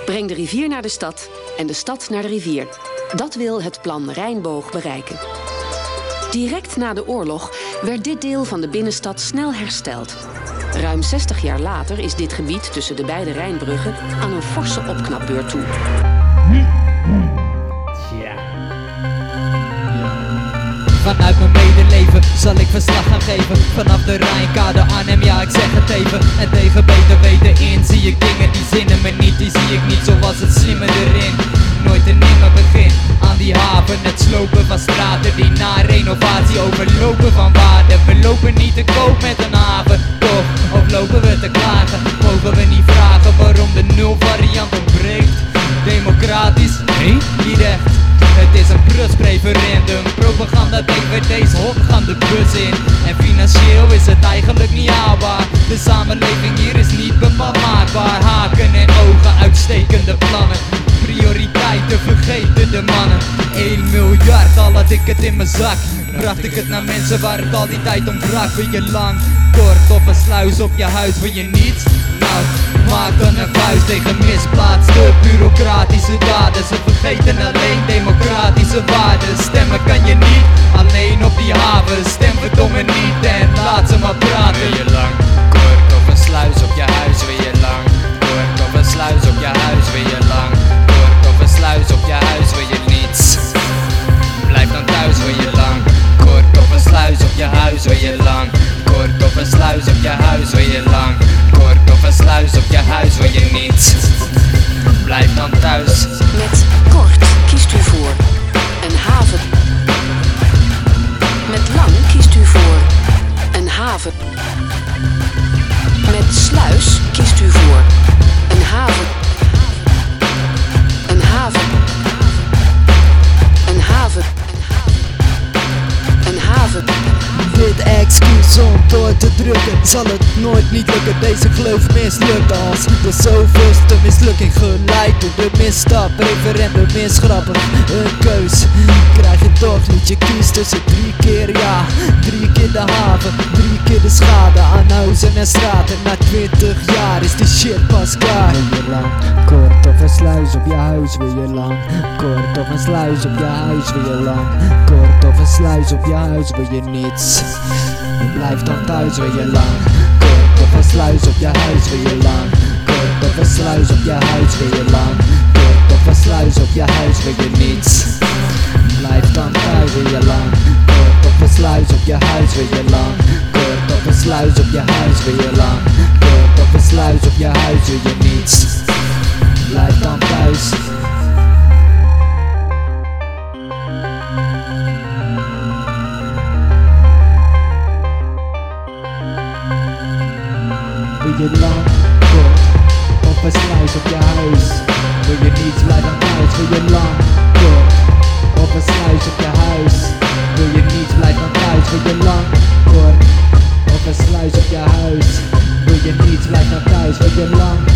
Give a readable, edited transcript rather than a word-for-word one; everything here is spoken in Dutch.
Breng de rivier naar de stad en de stad naar de rivier. Dat wil het plan Rijnboog bereiken. Direct na de oorlog werd dit deel van de binnenstad snel hersteld. Ruim 60 jaar later is dit gebied tussen de beide Rijnbruggen aan een forse opknapbeurt toe. Vanuit mijn medeleven zal ik verslag gaan geven. Vanaf de Rijnkade Arnhem, ja ik zeg het even. En tegen beter weten in zie ik dingen die zinnen me niet. Die zie ik niet zoals het slimme erin. Nooit een nimmer begin aan die haven. Het slopen van straten die na renovatie overlopen van waarde. We lopen niet te koop met een haven, toch? Of lopen we te klagen? Mogen we niet vragen waarom de nul variant ontbreekt? Democratisch? Nee, niet echt. Het is een Prus-referendum. Propaganda DVD's hok gaan de bus in. En financieel is het eigenlijk niet haalbaar. De samenleving hier is niet bepaald maakbaar. Haken en ogen, uitstekende plannen. Prioriteiten vergeten de mannen. 1 miljard, al had ik het in mijn zak. Bracht ik het naar mensen waar het al die tijd om brak. Wil je lang, kort of een sluis op je huis? Wil je niets? Nou, maak dan een vuist tegen misplaatste bureaucratische daden. Ze vergeten alleen democratische waarden. Stemmen kan je niet, alleen op die haven. Stem verdomme niet en laat ze maar praten. Wil je lang, kort of een sluis op je huis? Wil je lang, kort of een sluis op je huis? Wil je lang, kort of een sluis op je huis? Wil je niets? Blijf dan thuis, wil je lang, kort of een sluis op je huis? Wil je lang, kort of een sluis op je huis? Wil je lang, kort of een sluis op je huis? Wil je niets? Blijf dan thuis. Met kort kiest u voor een haven. Met lang kiest u voor een haven. Met sluis kiest u voor een haven. Een haven. Een haven. Een haven. Dit excuus om door te drukken zal het nooit niet lukken. Deze geloof mislukt als de zoveelste mislukking. Geleid door de misstap, referendum misgrappen. Een keus krijg je toch niet. Je kiest tussen 3 keer ja, 3 keer de haven, 3 keer de schade aan huizen en straten. Na 20 jaar is die shit pas klaar. Wil je lang, kort of een sluis op je huis? Wil je lang, kort of een sluis op je huis? Wil je lang, kort of een sluis op je huis? Wil je niets? Blijf dan thuis, wil je lang, kort of een sluis op je huis? Wil je lang, kort of een sluis op je huis? Wil je lang, kort of een sluis op je huis? Wil je niets? Blijf dan thuis, wil je lang, kort of een sluis op je huis? Wil je lang, kort of een sluis op je huis? Wil je lang, kort of een sluis op je huis? Wil je niets? Blijf dan thuis. Wil je lang, kort of een sluis op je huis? Wil je niets, blijf dan thuis. Wil je lang, kort of een sluis op je huis? Wil je niets, blijf dan thuis. Wil je lang, kort of een sluis op je huis? Wil je niets, blijf dan thuis. Wil je lang,